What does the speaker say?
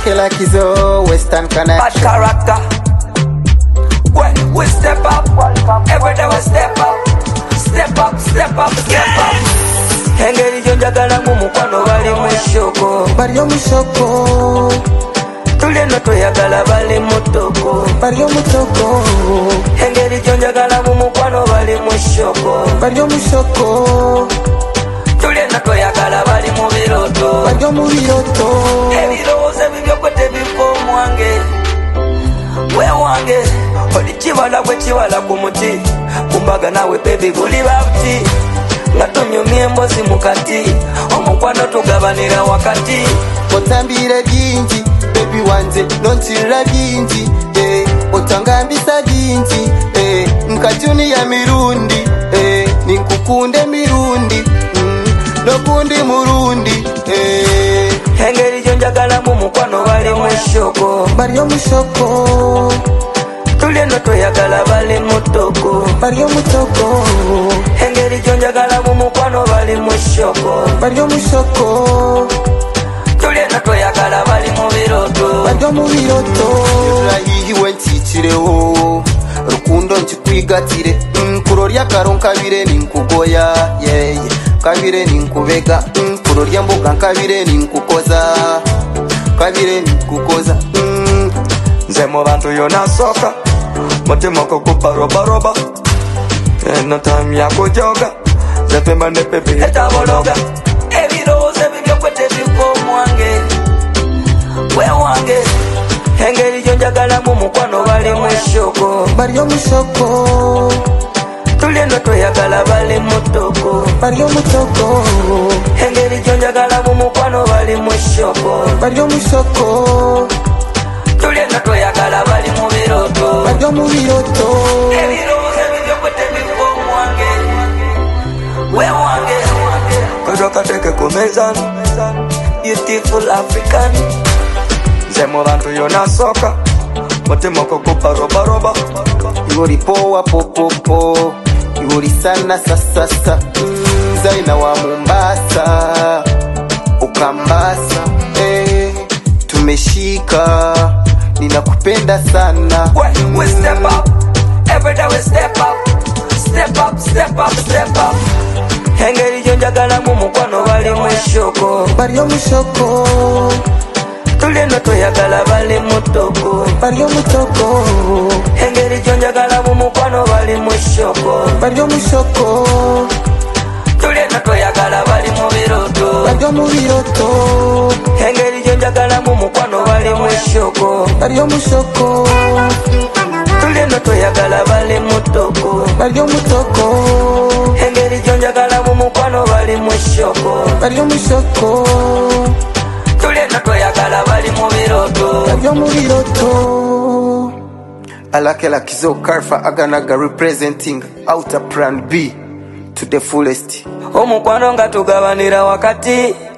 like is a Western connection. Bad character. When we step up, every day we step up. Step up, step up, step up. Engeri jonjagala mu mukwano bali mu shoko. Bali mu shoko. Tuleno toyagala bali mu toko. Bali mu toko. Engeri jonjagala mu mukwano bali mu shoko. Bali mu shoko. Tuleno toyagala bali mu biroto. Bali mu biroto. Ebirowoozo ebibyo kwe tebiko mwange. We wange oli kibala bwe kibala ku muti. Kumbaga nawe baby guli babuti. Nga tunyumya embozi mu kati. Omukwano tugabanira wakati. Otambire bingi baby wanze nontirira bingi otangambisa bingi nkajuni ya mirundi ninkukunde mirundi nokundi murundi engeri jonjagala mu mukwano bali mu shoko. Bali mu shoko. Tuleno toyagala bali mu toko. Bali mu toko. Engeri jonjagala mu mukwano bali mu shoko. Bali mu shoko. Tuleno toyagala bali mu biroto. Bali mu biroto. Rahihiwe ntikireho rukundo nkikwigatire kurorya karonkabire ninkugoya kabire ninkubega kurorya mboga nkabire ninkukoza kabire ninkukoza nze mu bantu yona soka mutima kukupa roba eno time ya kujoga nze pemba ne pepe etabologa ebirowoozo ebibyo kwe tebiko mwange we wange engeri jonjagala mu mukwano bali mu shoko. Bali mu shoko. Tuleno toyagala bali mu toko. Bali mu toko. Engeri jonjagala mu mukwano bali mu shoko. Bali mu shoko. Tuleno toyagala bali mu biroto. Bali mu biroto. Ebirowoozo ebibyo kwe tebiko mwange we wange kojoka teke ku mezani beautiful African. Nze mu bantu yona soka mutima kukupa roba Iwori poa popopo Iwori sana sasasa Zaina wa Mombasa Ukambasa tumeshika ninakupenda sana. We step up every day we step up. Step up, step up, step up. Engeri jonjagala mu mukwano bali mu shoko. Bali mu shoko. Tuleno toyagala bali mu toko. Bali mu toko. Engeri jonjagala mu mukwano bali mu shoko. Bali mu shoko. Tuleno toyagala bali mu biroto. Bali mu biroto. Engeri jonjagala mu mukwano bali mu shoko. Bali mu shoko. Tuleno toyagala bali mu toko. Bali mu toko. Engeri jonjagala mu mukwano bali mu shoko. Bali mu shoko. Tuleno toyagala bali mu biroto. Bali mu biroto. Alakela Kizo Karfa Aganaga representing Outer Plan B to the fullest. Omukwano nga tugabanira wakati.